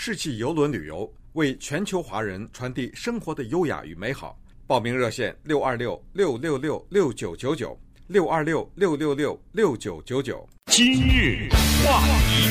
世纪邮轮旅游，为全球华人传递生活的优雅与美好。报名热线626-666-6999，626-666-6999。 今日话题，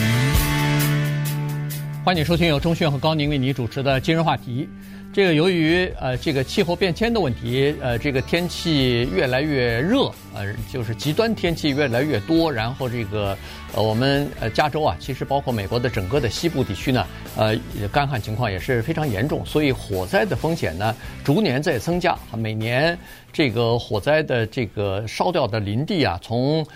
欢迎收听由钟迅和高宁为你主持的今日话题。这个由于这个气候变迁的问题，这个天气越来越热，就是极端天气越来越多，然后这个我们加州啊，其实包括美国的整个的西部地区呢，干旱情况也是非常严重，所以火灾的风险呢逐年在增加。每年这个火灾的这个烧掉的林地啊，从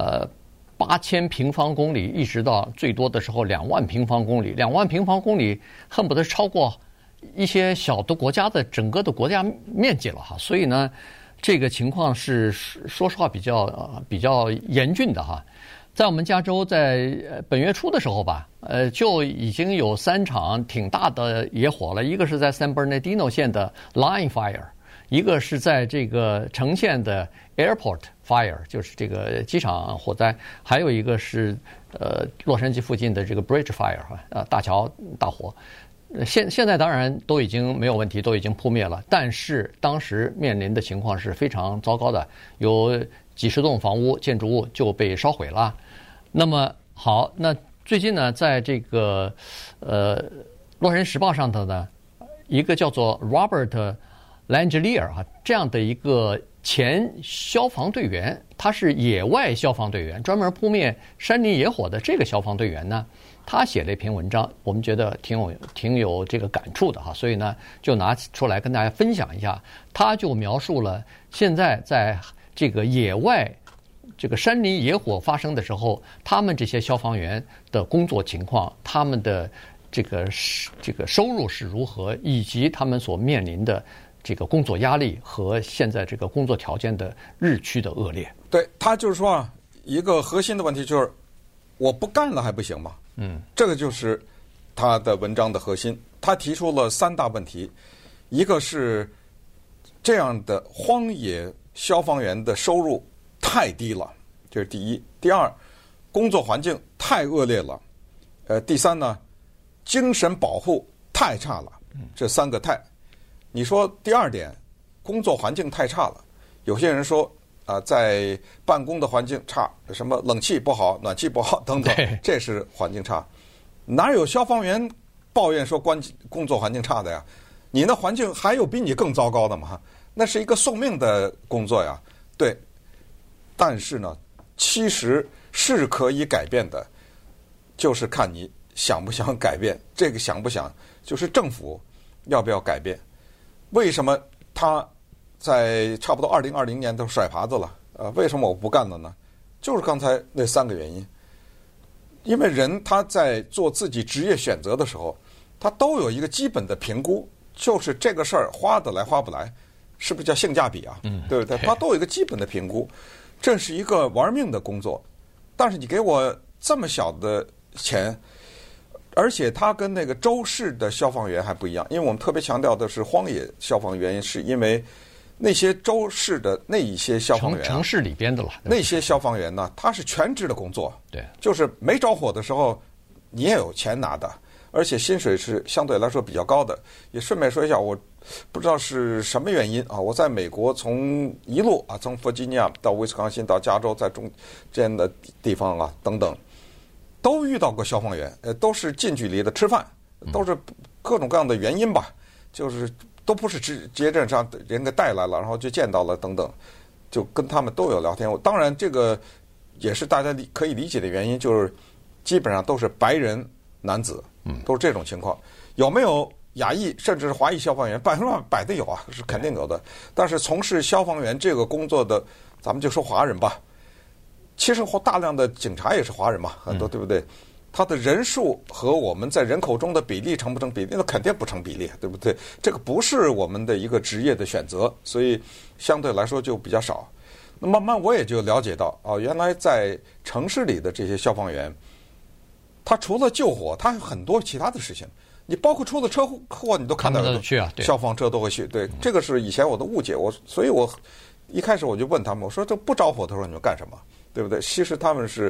8000平方公里一直到最多的时候2万平方公里，2万平方公里恨不得超过一些小的国家的整个的国家面积了哈，所以呢，这个情况是说实话比较严峻的哈。在我们加州，在本月初的时候吧，就已经有3场挺大的野火了，一个是在 San Bernardino 县的 Line Fire， 一个是在这个城县的 Airport Fire， 就是这个机场火灾，还有一个是洛杉矶附近的这个 Bridge Fire 大桥大火。现在当然都已经没有问题，都已经扑灭了，但是当时面临的情况是非常糟糕的，有几十栋房屋建筑物就被烧毁了。那么好，那最近呢，在这个洛杉矶时报上头呢，一个叫做 Robert Langelier 这样的一个前消防队员，他是野外消防队员，专门扑灭山林野火的这个消防队员呢，他写了一篇文章，我们觉得挺有这个感触的哈，所以呢就拿出来跟大家分享一下。他就描述了现在在这个野外这个山林野火发生的时候，他们这些消防员的工作情况，他们的这个收入是如何，以及他们所面临的这个工作压力和现在这个工作条件的日趋的恶劣。 对，他就是说啊，一个核心的问题就是我不干了还不行吗？这个就是他的文章的核心。他提出了3大问题，一个是这样的荒野消防员的收入太低了，这是第一；第二，工作环境太恶劣了；第三呢，精神保护太差了。这3个太。你说第二点，工作环境太差了，有些人说在办公的环境差，什么冷气不好、暖气不好等等，这是环境差。哪有消防员抱怨说工作环境差的呀？你那环境还有比你更糟糕的吗？那是一个送命的工作呀。对，但是呢，其实是可以改变的，就是看你想不想改变。这个想不想，就是政府要不要改变。为什么他在差不多2020年都甩耙子了？为什么我不干了呢？就是刚才那3个原因。因为人他在做自己职业选择的时候，他都有一个基本的评估，就是这个事儿花得来花不来，是不是叫性价比啊？对不对？他都有一个基本的评估。这是一个玩命的工作，但是你给我这么小的钱。而且他跟那个州市的消防员还不一样，因为我们特别强调的是荒野消防员，是因为那些州市的那一些消防员， 城市里边的了， 那些消防员呢，他是全职的工作， 对， 就是没着火的时候你也有钱拿的，而且薪水是相对来说比较高的。也顺便说一下，我不知道是什么原因啊，我在美国从一路从弗吉尼亚到威斯康辛到加州，在中间的地方等等。都遇到过消防员，都是近距离的吃饭，都是各种各样的原因吧，就是都不是直接上人给带来了，然后就见到了等等，就跟他们都有聊天。当然，这个也是大家可以理解的原因，就是基本上都是白人男子，都是这种情况。有没有亚裔甚至是华裔消防员？100%的有啊，是肯定有的。但是从事消防员这个工作的，咱们就说华人吧。其实大量的警察也是华人嘛，很多对不对？他的人数和我们在人口中的比例成不成比例？那肯定不成比例，对不对？这个不是我们的一个职业的选择，所以相对来说就比较少。那慢慢我也就了解到，原来在城市里的这些消防员，他除了救火，他有很多其他的事情。你包括出了车祸，你都看到有消防车都会去。对，这个是以前我的误解，所以我一开始我就问他们，我说这不着火的时候你们干什么？对不对？其实他们是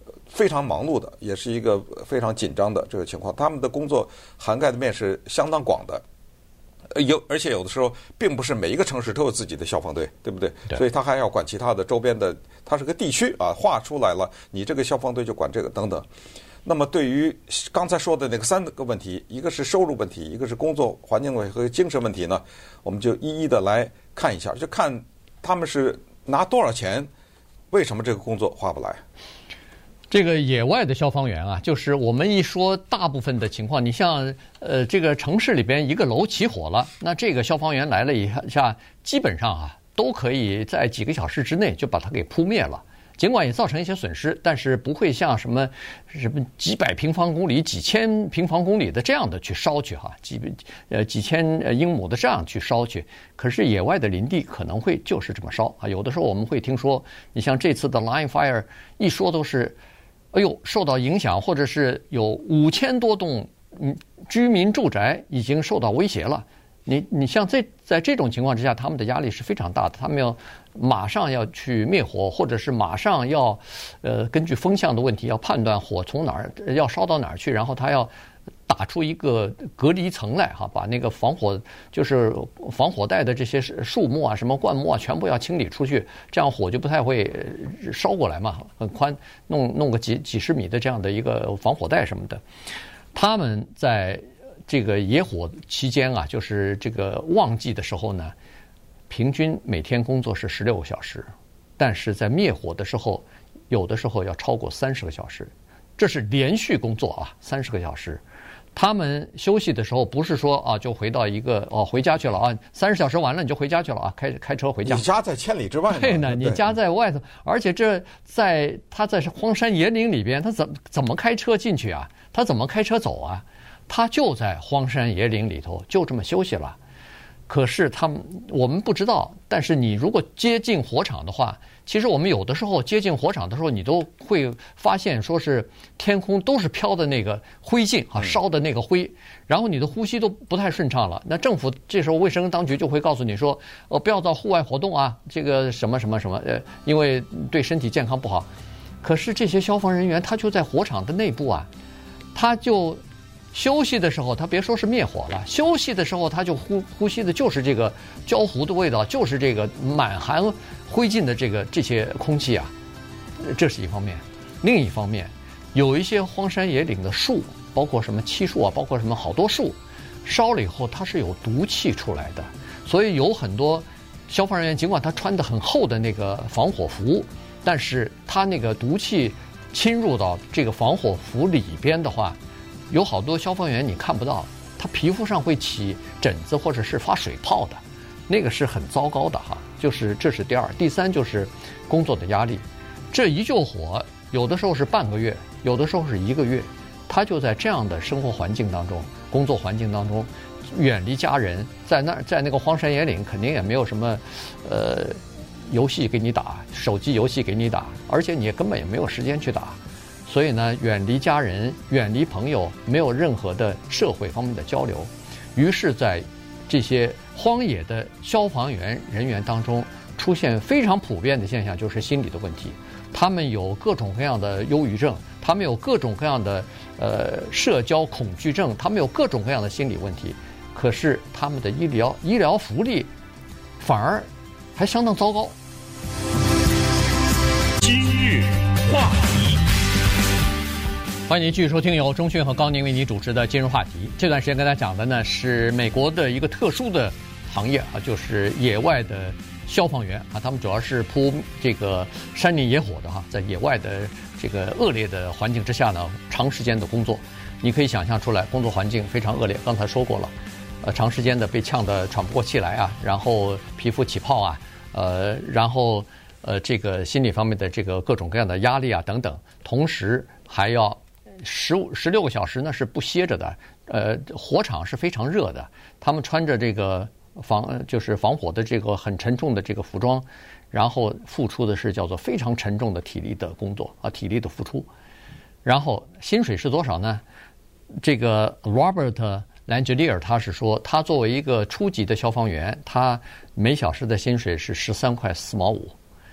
非常忙碌的，也是一个非常紧张的这个情况。他们的工作涵盖的面是相当广的，而且有的时候并不是每一个城市都有自己的消防队，对不对？ 对。 所以他还要管其他的周边的，它是个地区啊，划出来了，你这个消防队就管这个等等。那么对于刚才说的那个3个问题，一个是收入问题，一个是工作环境问题和精神问题呢，我们就一一的来看一下，就看他们是拿多少钱，为什么这个工作划不来。 这个野外的消防员啊，就是我们一说大部分的情况，你像这个城市里边一个楼起火了，那这个消防员来了一下，基本上啊都可以在几个小时之内就把它给扑灭了。尽管也造成一些损失，但是不会像什么几百平方公里、几千平方公里的这样的去烧去哈，几千英亩的这样去烧去。可是野外的林地可能会就是这么烧啊。有的时候我们会听说，你像这次的 Line Fire， 一说都是，哎呦受到影响，或者是有5000多栋居民住宅已经受到威胁了。你像在这种情况之下，他们的压力是非常大的，他们要马上要去灭火，或者是马上要根据风向的问题要判断火从哪儿要烧到哪儿去，然后他要打出一个隔离层来哈，把那个防火带的这些树木啊、什么灌木啊全部要清理出去，这样火就不太会烧过来嘛，很宽，弄个几十米的这样的一个防火带什么的。他们在这个野火期间啊，就是这个旺季的时候呢，平均每天工作是16个小时，但是在灭火的时候，有的时候要超过30个小时，这是连续工作啊，30个小时。他们休息的时候不是说啊就回到一个回家去了啊，30小时完了你就回家去了啊，开车回家。 你家在千里之外呢？ 对呢，你家在外头，而且他在荒山野岭里边，他怎么开车进去啊？他怎么开车走啊？他就在荒山野岭里头，就这么休息了。可是我们不知道，但是你如果接近火场的话，其实我们有的时候接近火场的时候，你都会发现说是天空都是飘的那个灰烬啊，烧的那个灰，然后你的呼吸都不太顺畅了。那政府这时候卫生当局就会告诉你说，不要到户外活动啊，这个什么什么什么，因为对身体健康不好。可是这些消防人员他就在火场的内部啊，他就休息的时候，他别说是灭火了，休息的时候他就呼吸的就是这个焦糊的味道，就是这个满含灰烬的这些空气啊，这是一方面。另一方面，有一些荒山野岭的树，包括什么漆树啊，包括什么好多树，烧了以后它是有毒气出来的，所以有很多消防人员尽管他穿的很厚的那个防火服，但是他那个毒气侵入到这个防火服里边的话，有好多消防员你看不到，他皮肤上会起疹子或者是发水泡的，那个是很糟糕的哈。就是这是第二，第三就是工作的压力。这一救火，有的时候是半个月，有的时候是1个月，他就在这样的生活环境当中、工作环境当中，远离家人，在那个荒山野岭，肯定也没有什么游戏给你打，手机游戏给你打，而且你也根本也没有时间去打。所以呢，远离家人，远离朋友，没有任何的社会方面的交流。于是，在这些荒野的消防员人员当中，出现非常普遍的现象，就是心理的问题。他们有各种各样的忧郁症，他们有各种各样的社交恐惧症，他们有各种各样的心理问题。可是他们的医疗福利反而还相当糟糕。 今日话题。 欢迎您继续收听由钟迅和高宁为您主持的今日话题。这段时间跟大家讲的呢是美国的一个特殊的行业啊，就是野外的消防员啊，他们主要是扑这个山林野火的哈，在野外的这个恶劣的环境之下呢，长时间的工作，你可以想象出来，工作环境非常恶劣。刚才说过了，长时间的被呛得喘不过气来啊，然后皮肤起泡啊，然后这个心理方面的这个各种各样的压力啊等等，同时还要16个小时呢是不歇着的，火场是非常热的，他们穿着这个就是防火的这个很沉重的这个服装，然后付出的是叫做非常沉重的体力的工作啊，体力的付出。然后薪水是多少呢？这个 Robert Langelier 他是说，他作为一个初级的消防员，他每小时的薪水是13.4毛5。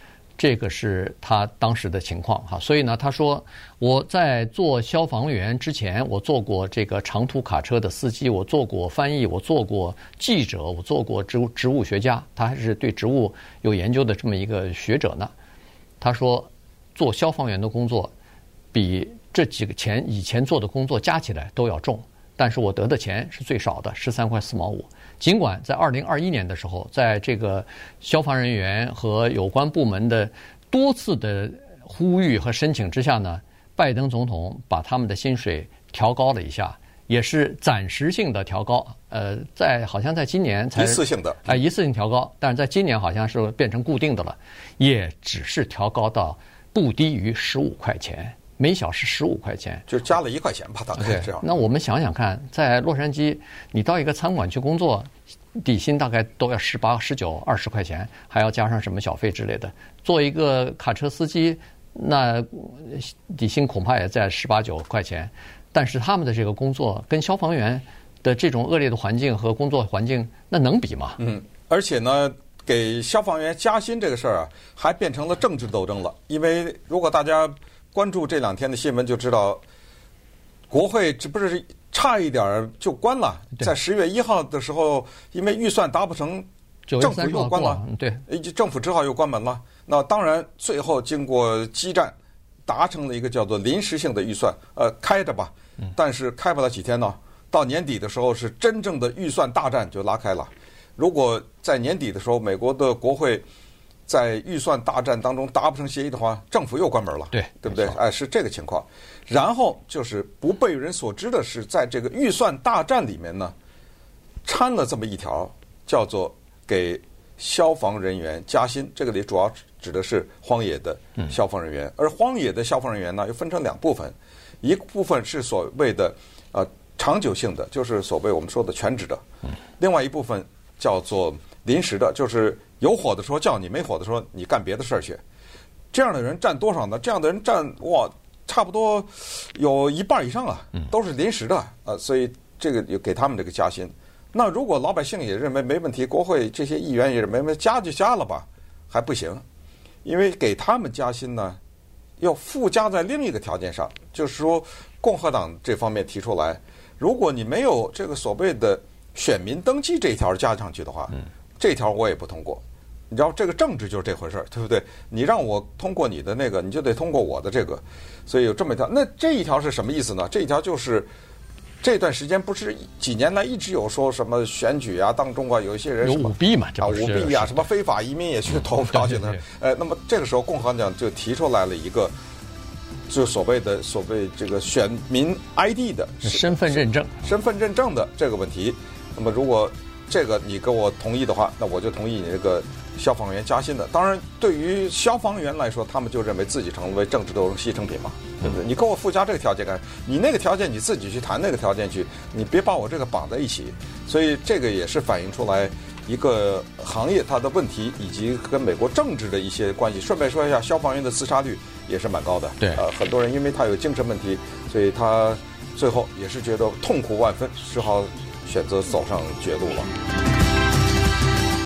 这个是他当时的情况哈。所以呢，他说我在做消防员之前，我做过这个长途卡车的司机，我做过翻译，我做过记者，我做过植物学家，他还是对植物有研究的这么一个学者呢。他说做消防员的工作比这几个以前做的工作加起来都要重，但是我得的钱是最少的，13块4毛5。尽管在2021年的时候，在这个消防人员和有关部门的多次的呼吁和申请之下呢，拜登总统把他们的薪水调高了一下，也是暂时性的调高。好像在今年才一次性的， 一次性调高，但是在今年好像是变成固定的了，也只是调高到不低于15块钱。每小时15块钱， 就加了1块钱吧，大概这样。 那我们想想看，在洛杉矶，你到一个餐馆去工作，底薪大概都要18、19、20块钱，还要加上什么小费之类的。做一个卡车司机，那底薪恐怕也在18、19块钱。但是他们的这个工作跟消防员的这种恶劣的环境和工作环境，那能比吗？ 而且呢，给消防员加薪这个事儿啊，还变成了政治斗争了。因为如果大家关注这2天的新闻就知道，国会这不是差一点就关了，在10月1号的时候，因为预算达不成，政府又关了， 对， 政府只好又关门了。那当然，最后经过激战，达成了一个叫做临时性的预算，开着吧。但是开不了几天呢，到年底的时候是真正的预算大战就拉开了。如果在年底的时候，美国的国会在预算大战当中达不成协议的话，政府又关门了，对不对？是这个情况。然后就是不被人所知的是，在这个预算大战里面呢，掺了这么一条，叫做给消防人员加薪。这个里主要指的是荒野的消防人员，而荒野的消防人员呢，又分成2部分，一部分是所谓的长久性的，就是所谓我们说的全职的，另外一部分叫做临时的，就是有火的时候叫你，没火的时候你干别的事儿去。这样的人占多少呢？这样的人占差不多有1半以上啊，都是临时的所以这个也给他们这个加薪。那如果老百姓也认为没问题，国会这些议员也认为没问题，加就加了吧，还不行，因为给他们加薪呢，要附加在另一个条件上，就是说共和党这方面提出来，如果你没有这个所谓的选民登记这一条加上去的话，这条我也不通过。你知道这个政治就是这回事儿，对不对？你让我通过你的那个，你就得通过我的这个，所以有这么一条。那这一条是什么意思呢？这一条就是这段时间不是几年来一直有说什么选举啊当中啊，有一些人有舞弊嘛， 舞弊啊，什么非法移民也去投票去了。那么这个时候共和党就提出来了一个，就所谓这个选民 ID 的身份认证的这个问题。那么如果这个你跟我同意的话，那我就同意你这个消防员加薪的。当然，对于消防员来说，他们就认为自己成为政治斗争牺牲品嘛，对不对？你给我附加这个条件干，你那个条件你自己去谈那个条件去，你别把我这个绑在一起。所以这个也是反映出来一个行业它的问题，以及跟美国政治的一些关系。顺便说一下，消防员的自杀率也是蛮高的。 对， 很多人因为他有精神问题，所以他最后也是觉得痛苦万分，只好选择走上绝路了。